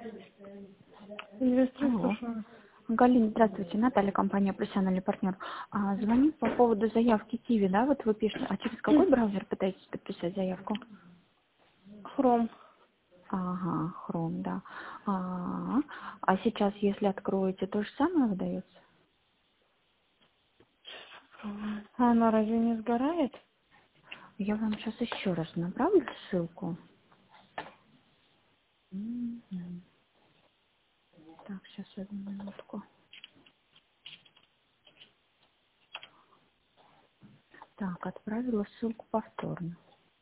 Инвесторы, Алло. слушаю. Галина, здравствуйте. Наталья, компания «Профессиональный партнер». Звоню по поводу заявки Киви, да, вот вы пишете. А через какой браузер пытаетесь подписать заявку? Хром. Ага, Chrome, да. А сейчас, если откроете, то же самое выдается? А она разве не сгорает? Я вам сейчас еще раз направлю ссылку. Мгм. Так, сейчас одну минутку. Так, отправила ссылку повторно.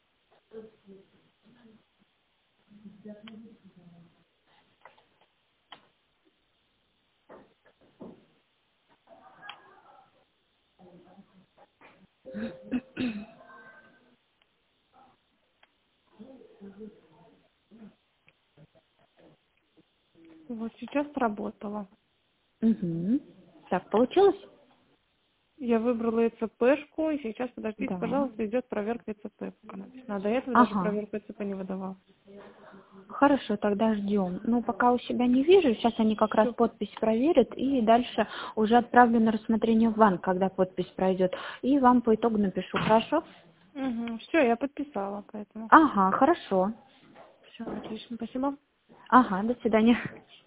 Вот сейчас сработало. Угу. Так, получилось? Я выбрала ЭЦПшку, и сейчас, подождите, Да. пожалуйста, идет проверка ЭЦП. Пока написано. А до этого даже Ага. проверку ЭЦП не выдавал. Хорошо, тогда ждем. Ну, пока у себя не вижу, сейчас они как раз Все. подпись проверят, и дальше уже отправлю на рассмотрение в банк, когда подпись пройдет. И вам по итогу напишу, хорошо? Угу. Все, я подписала, поэтому. Ага, хорошо. Все, отлично, спасибо. Ага, до свидания.